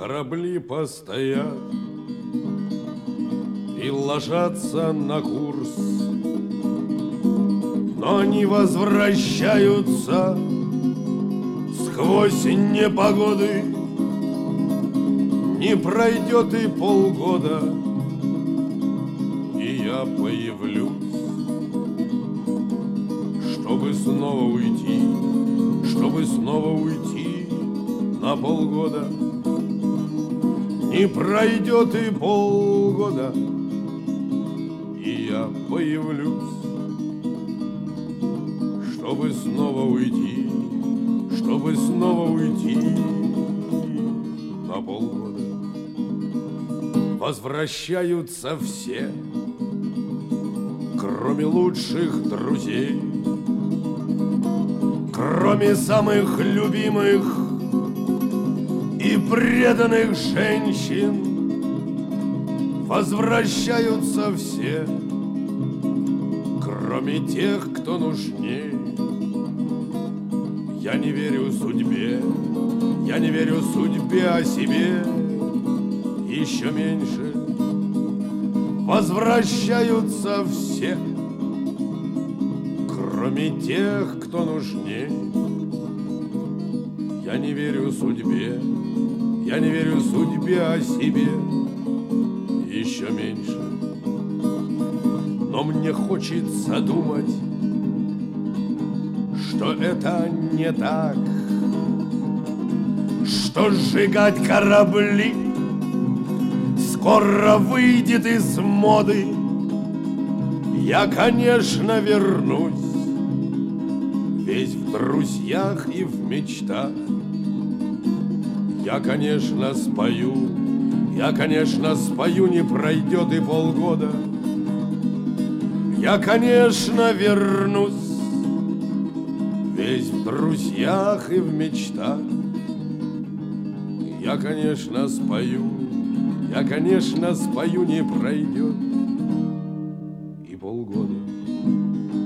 Корабли постоят и ложатся на курс, но они возвращаются сквозь непогоды. Не пройдет и полгода, и я появлюсь, чтобы снова уйти на полгода. Не пройдет и полгода, и я появлюсь, чтобы снова уйти на полгода. Возвращаются все, кроме лучших друзей, кроме самых любимых и преданных женщин. Возвращаются все, кроме тех, кто нужней. Я не верю судьбе, я не верю судьбе, о себе еще меньше. Возвращаются все, кроме тех, кто нужней. Я не верю судьбе, я не верю судьбе, о себе еще меньше. Но мне хочется думать, что это не так, что сжигать корабли скоро выйдет из моды. Я, конечно, вернусь, весь в друзьях и в мечтах. Я, конечно, спою, не пройдет и полгода. Я, конечно, вернусь, весь в друзьях и в мечтах. Я, конечно, спою, не пройдет и полгода.